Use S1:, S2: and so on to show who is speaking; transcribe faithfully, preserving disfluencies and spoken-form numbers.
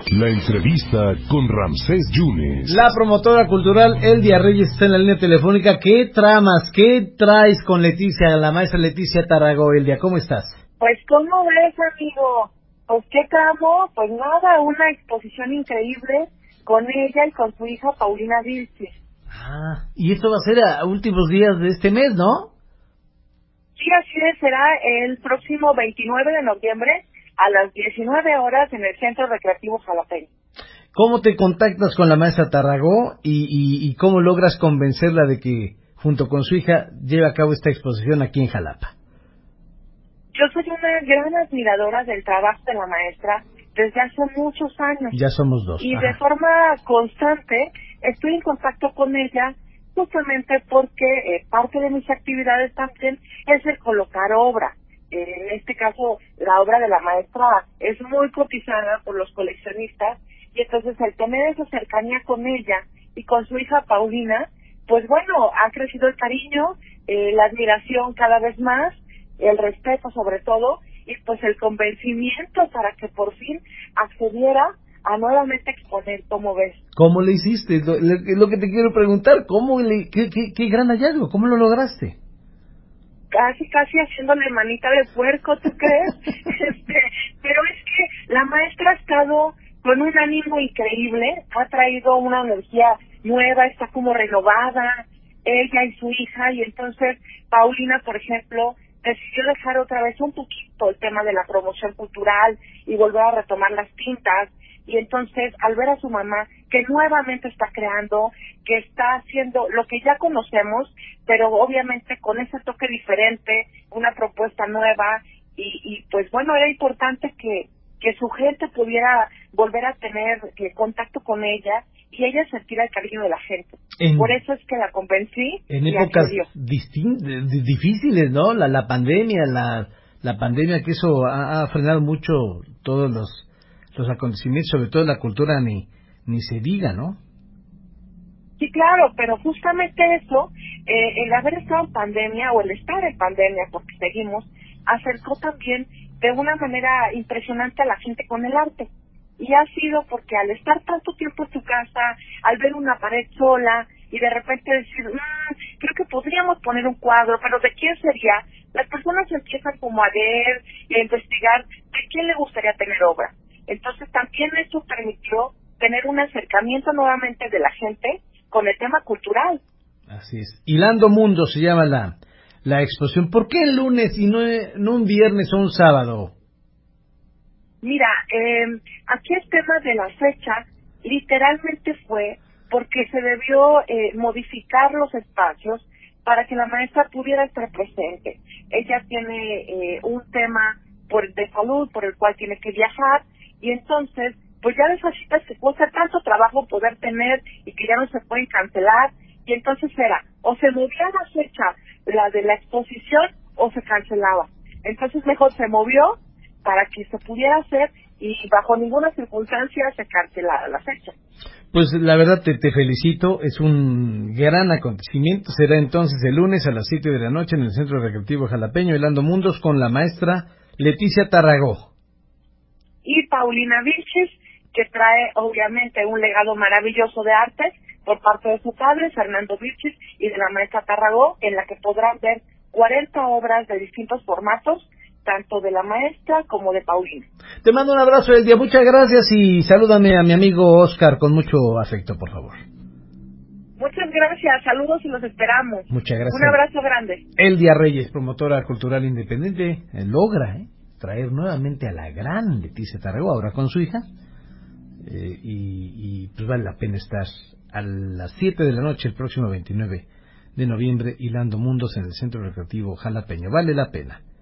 S1: La entrevista con Ramsés Yunes.
S2: La promotora cultural Eldia Reyes está en la línea telefónica. ¿Qué tramas, qué traes con Leticia, la maestra Leticia Tarragó? Eldia, ¿cómo estás?
S3: Pues, ¿cómo ves, amigo? Pues, ¿qué tramo? Pues nada, una exposición increíble con ella y con su hija Paulina Vilches.
S2: Ah, y esto va a ser a últimos días de este mes, ¿no?
S3: Sí, así es, será el próximo veintinueve de noviembre a las diecinueve horas en el Centro Recreativo Jalapeño.
S2: ¿Cómo te contactas con la maestra Tarragó y, y, y cómo logras convencerla de que, junto con su hija, lleve a cabo esta exposición aquí en Jalapa?
S3: Yo soy una gran admiradora del trabajo de la maestra desde hace muchos años.
S2: Ya somos dos.
S3: Y
S2: Ajá.
S3: de forma constante estoy en contacto con ella justamente porque eh, parte de mis actividades también es el colocar obra. Eh, en este caso, la obra de la maestra es muy cotizada por los coleccionistas y entonces el tener esa cercanía con ella y con su hija Paulina, pues bueno, ha crecido el cariño, eh, la admiración cada vez más, el respeto sobre todo, y pues el convencimiento para que por fin accediera a nuevamente exponer. ¿Cómo ves?
S2: ¿Cómo le hiciste? Lo, lo, lo que te quiero preguntar, ¿cómo le, qué, qué, qué gran hallazgo, ¿cómo lo lograste?
S3: Casi, casi haciéndole manita de puerco, ¿tú crees? este, pero es que la maestra ha estado con un ánimo increíble, ha traído una energía nueva, está como renovada, ella y su hija, y entonces Paulina, por ejemplo, decidió dejar otra vez un poquito el tema de la promoción cultural y volver a retomar las pintas. Y entonces, al ver a su mamá, que nuevamente está creando, que está haciendo lo que ya conocemos, pero obviamente con ese toque diferente, una propuesta nueva, y, y pues bueno, era importante que, que su gente pudiera volver a tener eh, contacto con ella y ella sentir el cariño de la gente.
S2: En,
S3: Por eso es que la convencí
S2: en
S3: y
S2: épocas
S3: accedió.
S2: distin- d- difíciles, ¿no? La, la pandemia, la, la pandemia que eso ha, ha frenado mucho todos los los acontecimientos, sobre todo la cultura, ni ni se diga, ¿no?
S3: Sí, claro, pero justamente eso, eh, el haber estado en pandemia o el estar en pandemia, porque seguimos, acercó también de una manera impresionante a la gente con el arte. Y ha sido porque al estar tanto tiempo en tu casa, al ver una pared sola y de repente decir, mmm, creo que podríamos poner un cuadro, pero ¿de quién sería? Las personas empiezan como a leer y a investigar de quién le gustaría tener obra. Entonces también eso permitió tener un acercamiento nuevamente de la gente con el tema cultural.
S2: Así es. Hilando Mundo se llama la, la exposición. ¿Por qué el lunes y no, no un viernes o un sábado?
S3: Mira, eh, aquí el tema de la fecha literalmente fue porque se debió eh, modificar los espacios para que la maestra pudiera estar presente. Ella tiene eh, un tema por de salud por el cual tiene que viajar y entonces pues ya de esas citas que cuesta tanto trabajo poder tener y que ya no se pueden cancelar y entonces era o se movía la fecha, la de la exposición, o se cancelaba. Entonces mejor se movió para que se pudiera hacer y bajo ninguna circunstancia se cancelara la fecha.
S2: Pues la verdad te, te felicito, es un gran acontecimiento. Será entonces el lunes a las siete de la noche en el Centro Recreativo Jalapeño, Hilando Mundos, con la maestra Leticia Tarragó.
S3: Y Paulina Vilches, que trae obviamente un legado maravilloso de arte por parte de su padre, Fernando Vilches, y de la maestra Tarragó, en la que podrán ver cuarenta obras de distintos formatos, tanto de la maestra como de Paulina.
S2: Te mando un abrazo, Eldia, muchas gracias y salúdame a mi amigo Oscar con mucho afecto, por favor.
S3: Muchas gracias, saludos y los esperamos.
S2: Muchas gracias.
S3: Un abrazo grande.
S2: Eldia Reyes, promotora cultural independiente, eh, logra eh, traer nuevamente a la gran Leticia Tarragó, ahora con su hija, eh, y, y pues vale la pena estar a las siete de la noche el próximo veintinueve de noviembre hilando mundos en el Centro Recreativo Jalapeño, vale la pena.